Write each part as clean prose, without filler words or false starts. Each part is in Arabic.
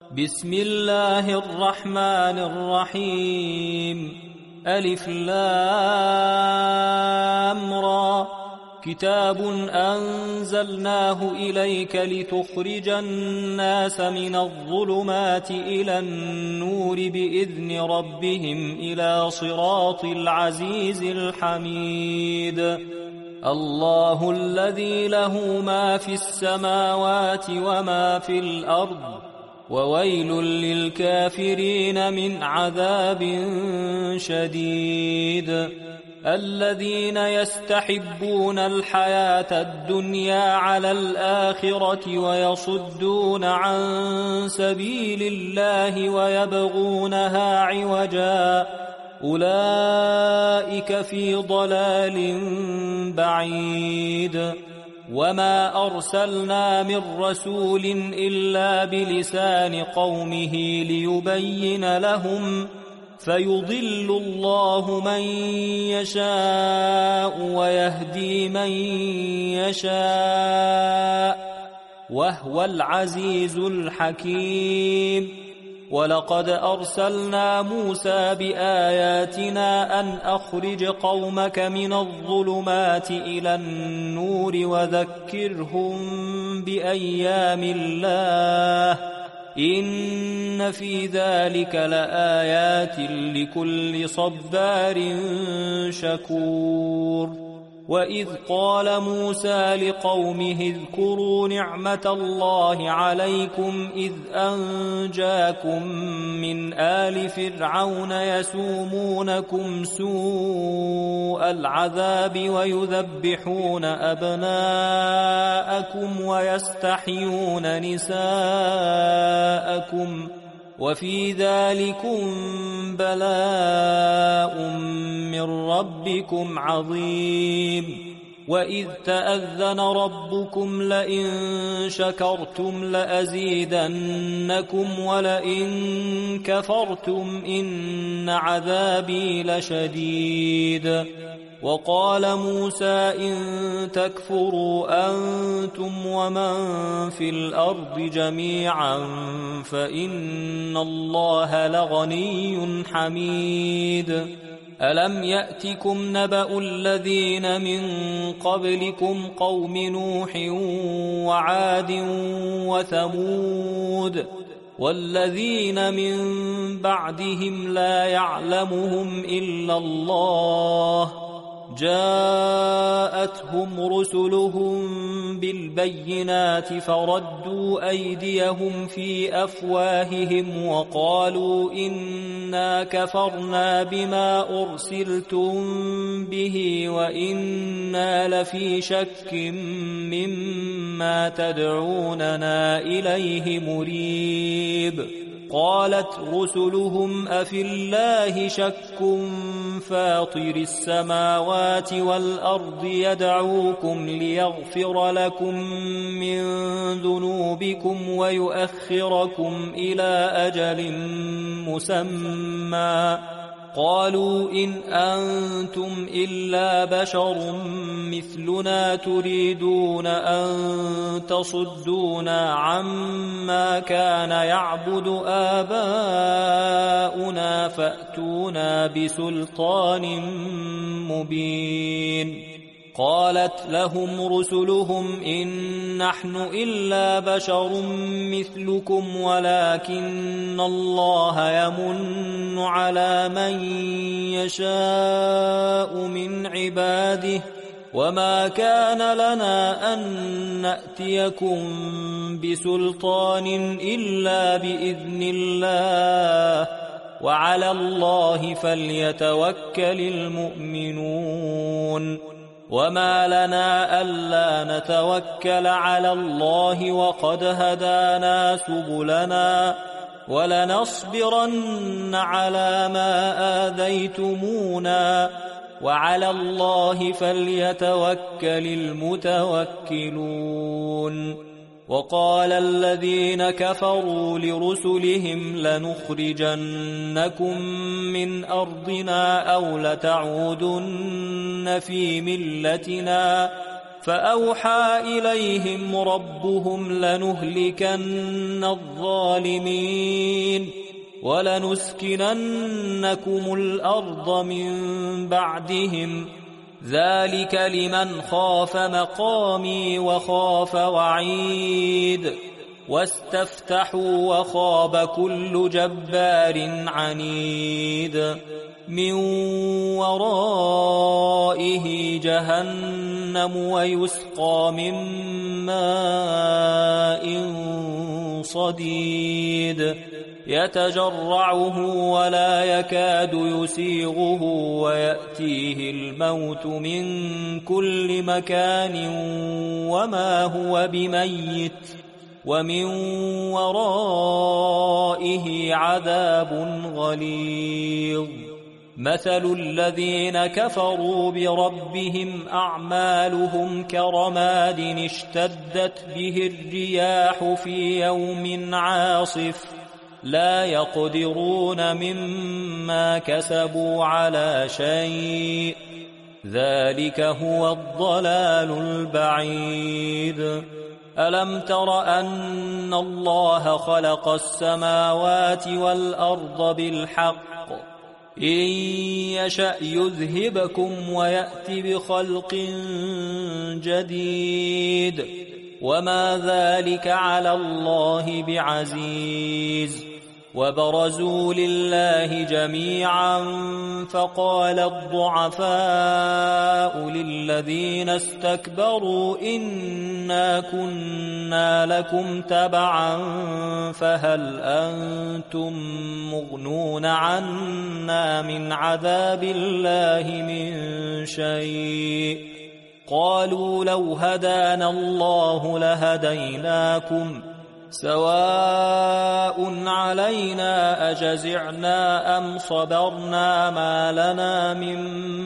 بسم الله الرحمن الرحيم. ألف لام را. كتاب أنزلناه إليك لتخرج الناس من الظلمات إلى النور بإذن ربهم إلى صراط العزيز الحميد. الله الذي له ما في السماوات وما في الأرض، وويل للكافرين من عذاب شديد. الذين يستحبون الحياة الدنيا على الآخرة ويصدون عن سبيل الله ويبغونها عوجا، أولئك في ضلال بعيد. وما أرسلنا من رسول إلا بلسان قومه ليبين لهم، فيضل الله من يشاء ويهدي من يشاء، وهو العزيز الحكيم. ولقد أرسلنا موسى بآياتنا أن أخرج قومك من الظلمات إلى النور وذكرهم بأيام الله، إن في ذلك لآيات لكل صبار شكور. وإذ قال موسى لقومه اذكروا نعمة الله عليكم إذ أنجاكم من آل فرعون يسومونكم سوء العذاب ويذبحون أبناءكم ويستحيون نساءكم، وفي ذلكم بلاء من ربكم عظيم. وإذ تأذن ربكم لئن شكرتم لأزيدنكم ولئن كفرتم إن عذابي لشديد. وقال موسى إن تكفروا أنتم ومن في الأرض جميعا فإن الله لغني حميد. ألم يأتكم نبأ الذين من قبلكم قوم نوح وعاد وثمود والذين من بعدهم لا يعلمهم إلا الله، جاءتهم رسلهم بالبينات فردوا أيديهم في أفواههم وقالوا إنا كفرنا بما أرسلتم به وإنا لفي شك مما تدعوننا إليه مريب. قالت رسلهم أفي الله شك فاطر السماوات والأرض يدعوكم ليغفر لكم من ذنوبكم ويؤخركم إلى أجل مسمى. قالوا إن أنتم إلا بشر مثلنا تريدون أن تصدونا عما كان يعبد آباؤنا فأتونا بسلطان مبين. قالت لهم رسلهم إن نحن إلا بشر مثلكم ولكن الله يمن على من يشاء من عباده، وما كان لنا أن نأتيكم بسلطان إلا بإذن الله، وعلى الله فليتوكل المؤمنون. وما لنا ألا نتوكل على الله وقد هدانا سبلنا، ولنصبرن على ما آذيتمونا، وعلى الله فليتوكل المتوكلون. وقال الذين كفروا لرسلهم لنخرجنكم من أرضنا أو لتعودن في ملتنا، فأوحى إليهم ربهم لنهلكن الظالمين ولنسكننكم الأرض من بعدهم ذلك لمن خاف مقامي وخاف وعيد واستفتحوا وخاب كل جبار عنيد من ورائه جهنم ويسقى من ماء صديد يتجرعه ولا يكاد يسيغه ويأتيه الموت من كل مكان وما هو بميت ومن ورائه عذاب غليظ مثل الذين كفروا بربهم أعمالهم كرماد اشتدت به الرياح في يوم عاصف لا يقدرون مما كسبوا على شيء ذلك هو الضلال البعيد ألم تر أن الله خلق السماوات والأرض بالحق إن يشأ يذهبكم ويأت بخلق جديد وما ذلك على الله بعزيز وبرزوا لله جميعا فقال الضعفاء للذين استكبروا إنا كنا لكم تبعا فهل أنتم مغنون عنا من عذاب الله من شيء قالوا لو هدانا الله لهديناكم سواء علينا أجزعنا أم صبرنا ما لنا من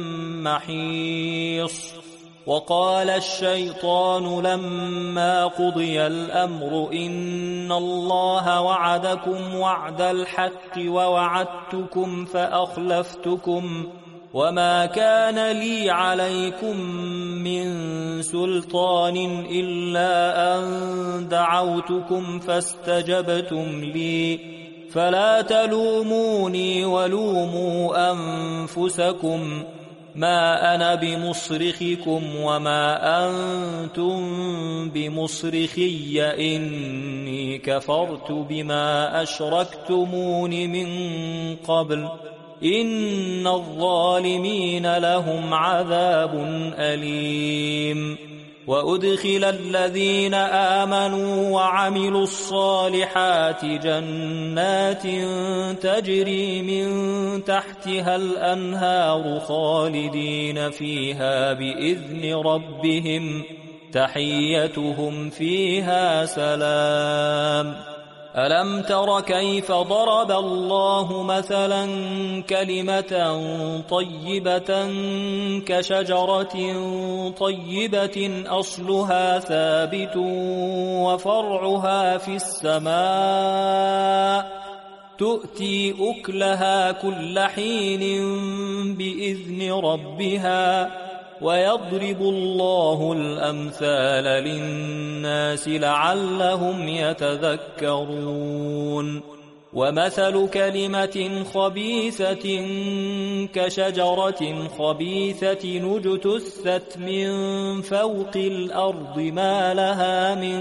محيص وقال الشيطان لما قضي الأمر إن الله وعدكم وعد الحق ووعدتكم فأخلفتكم وما كان لي عليكم من سلطان إلا أن دعوتكم فاستجبتم لي فلا تلوموني ولوموا أنفسكم ما أنا بمصرخكم وما أنتم بمصرخي إني كفرت بما أشركتمون من قبل إن الظالمين لهم عذاب أليم وأدخل الذين آمنوا وعملوا الصالحات جنات تجري من تحتها الأنهار خالدين فيها بإذن ربهم تحيتهم فيها سلام ألم تر كيف ضرب الله مثلا كلمة طيبة كشجرة طيبة أصلها ثابت وفرعها في السماء تؤتي أكلها كل حين بإذن ربها ويضرب الله الأمثال للناس لعلهم يتذكرون ومثل كلمة خبيثة كشجرة خبيثة اجتثت من فوق الأرض ما لها من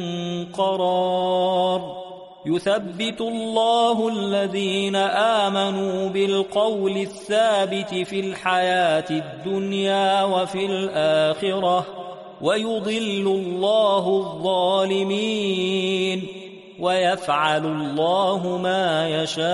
قرار يثبت الله الذين آمنوا بالقول الثابت في الحياة الدنيا وفي الآخرة ويضل الله الظالمين ويفعل الله ما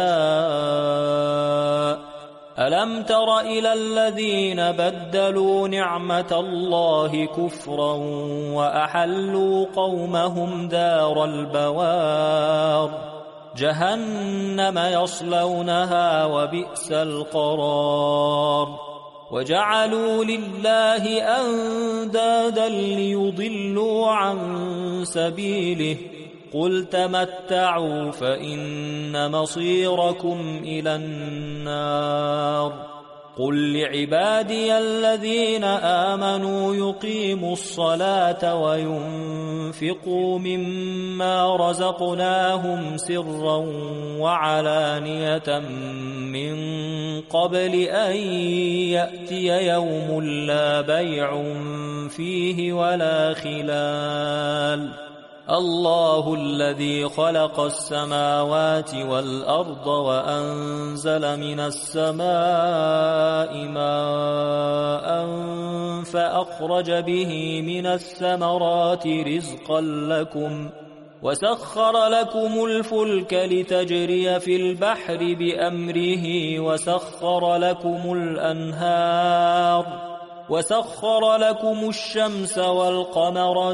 يشاء ألم تر إلى الذين بدلوا نعمة الله كفرا وأحلوا قومهم دار البوار جهنم يصلونها وبئس القرار وجعلوا لله أندادا ليضلوا عن سبيله قل تمتعوا فإن مصيركم إلى النار قل لعبادي الذين آمنوا يقيموا الصلاة وينفقوا مما رزقناهم سرا وعلانية من قبل أن يأتي يوم لا بيع فيه ولا خلال الله الذي خلق السماوات والأرض وأنزل من السماء ماء فأخرج به من الثمرات رزقا لكم وسخر لكم الفلك لتجري في البحر بأمره وسخر لكم الأنهار وسخر لكم الشمس والقمر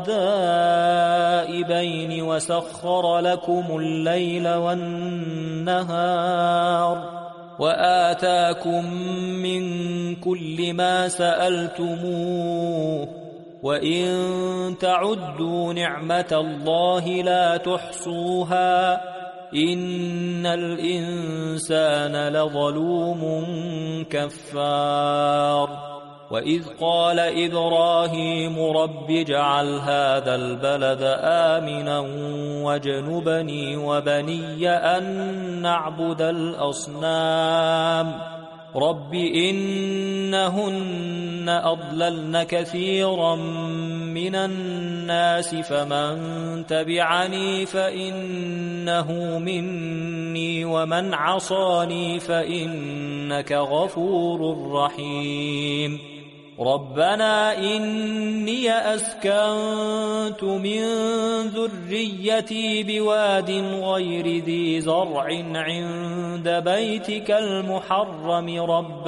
دائبين وسخر لكم الليل والنهار وآتاكم من كل ما سألتموه وإن تعدوا نعمة الله لا تحصوها إن الإنسان لظلوم كفار وإذ قال إبراهيم رب اجعل هذا البلد آمنا واجنبني وبني أن نعبد الأصنام رب إنهن أضللن كثيرا من الناس فمن تبعني فإنه مني ومن عصاني فإنك غفور رحيم ربنا إني أسكنت من ذريتي بواد غير ذي زرع عند بيتك المحرم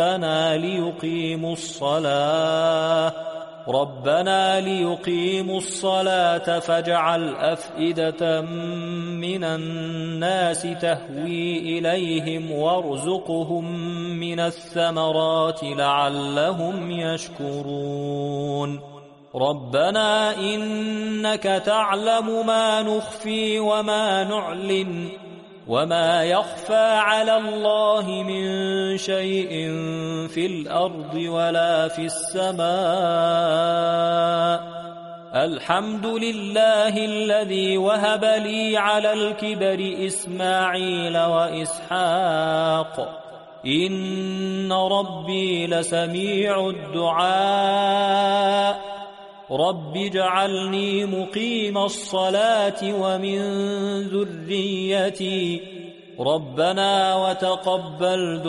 ربنا ليقيموا الصلاة فاجعل أفئدة من الناس تهوي إليهم وارزقهم من الثمرات لعلهم يشكرون ربنا إنك تعلم ما نخفي وما نعلن وما يخفى على الله من شيء في الأرض ولا في السماء الحمد لله الذي وهب لي على الكبر إسماعيل وإسحاق إن ربي لسميع الدعاء رب اجعلني مقيم الصلاة ومن ذريتي ربنا وتقبل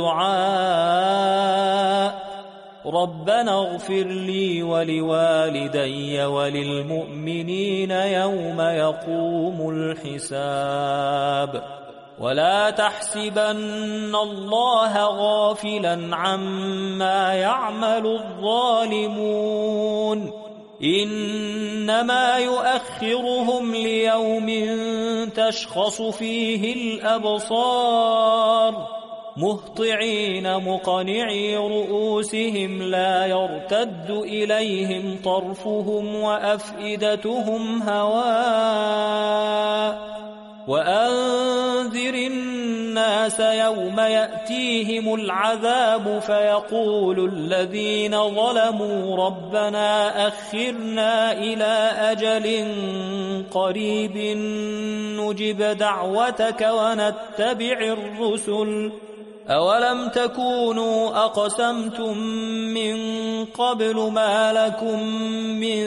دعاء ربنا اغفر لي ولوالدي وللمؤمنين يوم يقوم الحساب ولا تحسبن الله غافلا عما يعمل الظالمون إنما يؤخرهم ليوم تشخص فيه الأبصار مهطعين مقنعي رؤوسهم لا يرتد إليهم طرفهم وأفئدتهم هواء وأنذر الناس يوم يأتيهم العذاب فيقول الذين ظلموا ربنا أخرنا إلى أجل قريب نجب دعوتك ونتبع الرسل أولم تكونوا أقسمتم من قبل ما لكم من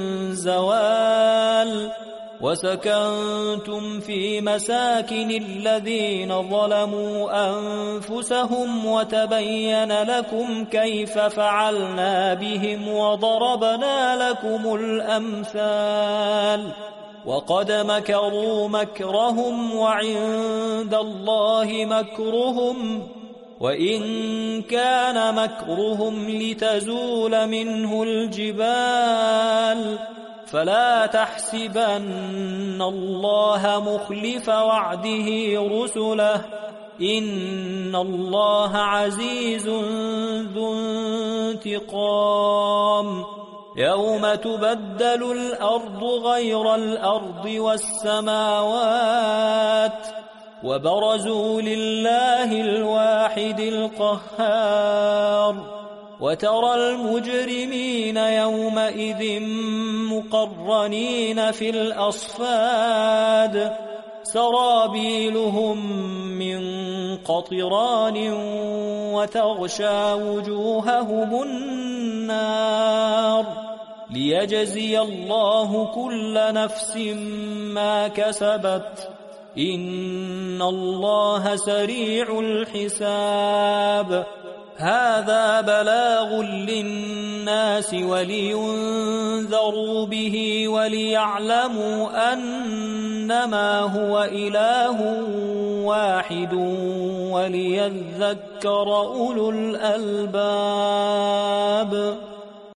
زوال وسكنتم في مساكن الذين ظلموا أنفسهم وتبين لكم كيف فعلنا بهم وضربنا لكم الأمثال وقد مكروا مكرهم وعند الله مكرهم وإن كان مكرهم لتزول منه الجبال فلا تحسبن الله مخلف وعده رسله إن الله عزيز ذو انتقام يوم تبدل الأرض غير الأرض والسماوات وبرزوا لله الواحد القهار وترى المجرمين يومئذ مقرنين في الأصفاد سرابيلهم من قطران وتغشى وجوههم النار ليجزي الله كل نفس ما كسبت إن الله سريع الحساب هذا بلاغ للناس ولينذروا به وليعلموا أنما هو إله واحد وليذكر أولو الألباب